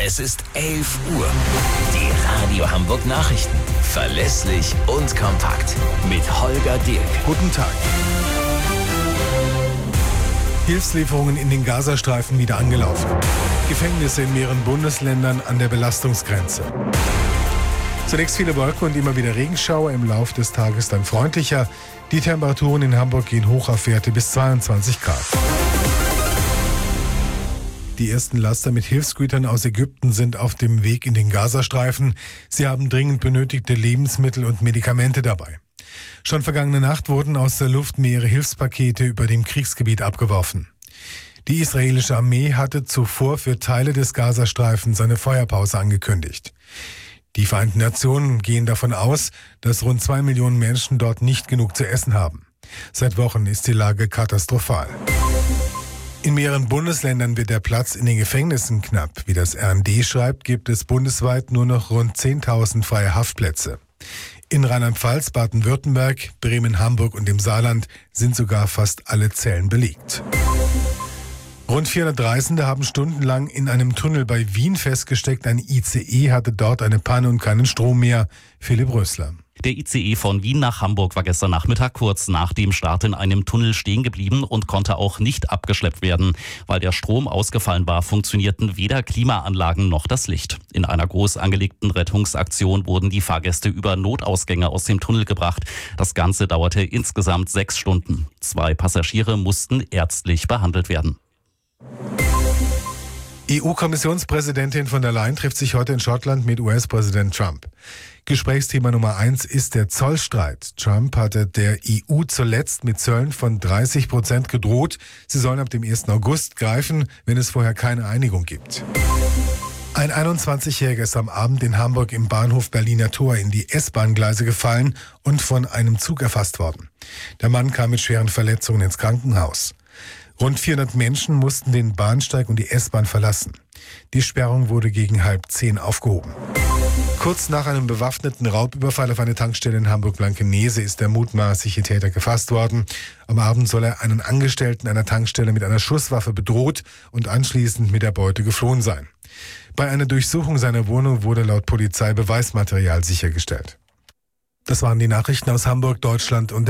Es ist 11 Uhr. Die Radio Hamburg Nachrichten. Verlässlich und kompakt. Mit Holger Dirk. Guten Tag. Hilfslieferungen in den Gazastreifen wieder angelaufen. Gefängnisse in mehreren Bundesländern an der Belastungsgrenze. Zunächst viele Wolken und immer wieder Regenschauer, im Lauf des Tages dann freundlicher. Die Temperaturen in Hamburg gehen hoch auf Werte bis 22 Grad. Die ersten Laster mit Hilfsgütern aus Ägypten sind auf dem Weg in den Gazastreifen. Sie haben dringend benötigte Lebensmittel und Medikamente dabei. Schon vergangene Nacht wurden aus der Luft mehrere Hilfspakete über dem Kriegsgebiet abgeworfen. Die israelische Armee hatte zuvor für Teile des Gazastreifens eine Feuerpause angekündigt. Die Vereinten Nationen gehen davon aus, dass rund 2 Millionen Menschen dort nicht genug zu essen haben. Seit Wochen ist die Lage katastrophal. In mehreren Bundesländern wird der Platz in den Gefängnissen knapp. Wie das RND schreibt, gibt es bundesweit nur noch rund 10.000 freie Haftplätze. In Rheinland-Pfalz, Baden-Württemberg, Bremen, Hamburg und dem Saarland sind sogar fast alle Zellen belegt. Rund 400 Reisende haben stundenlang in einem Tunnel bei Wien festgesteckt. Ein ICE hatte dort eine Panne und keinen Strom mehr. Philipp Rösler. Der ICE von Wien nach Hamburg war gestern Nachmittag kurz nach dem Start in einem Tunnel stehen geblieben und konnte auch nicht abgeschleppt werden. Weil der Strom ausgefallen war, funktionierten weder Klimaanlagen noch das Licht. In einer groß angelegten Rettungsaktion wurden die Fahrgäste über Notausgänge aus dem Tunnel gebracht. Das Ganze dauerte insgesamt 6 Stunden. 2 Passagiere mussten ärztlich behandelt werden. EU-Kommissionspräsidentin von der Leyen trifft sich heute in Schottland mit US-Präsident Trump. Gesprächsthema Nummer 1 ist der Zollstreit. Trump hatte der EU zuletzt mit Zöllen von 30% gedroht. Sie sollen ab dem 1. August greifen, wenn es vorher keine Einigung gibt. Ein 21-Jähriger ist am Abend in Hamburg im Bahnhof Berliner Tor in die S-Bahn-Gleise gefallen und von einem Zug erfasst worden. Der Mann kam mit schweren Verletzungen ins Krankenhaus. Rund 400 Menschen mussten den Bahnsteig und die S-Bahn verlassen. Die Sperrung wurde gegen 9:30 aufgehoben. Kurz nach einem bewaffneten Raubüberfall auf eine Tankstelle in Hamburg-Blankenese ist der mutmaßliche Täter gefasst worden. Am Abend soll er einen Angestellten einer Tankstelle mit einer Schusswaffe bedroht und anschließend mit der Beute geflohen sein. Bei einer Durchsuchung seiner Wohnung wurde laut Polizei Beweismaterial sichergestellt. Das waren die Nachrichten aus Hamburg, Deutschland und